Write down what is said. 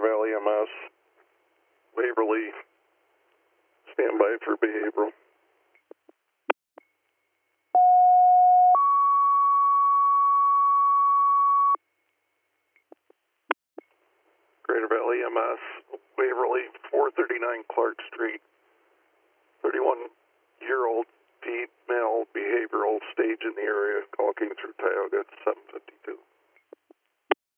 Valley MS, Waverly, stand by for behavioral. Greater Valley MS, Waverly, 439 Clark Street, 31-year-old female behavioral stage in the area, walking through Tioga at 7:52.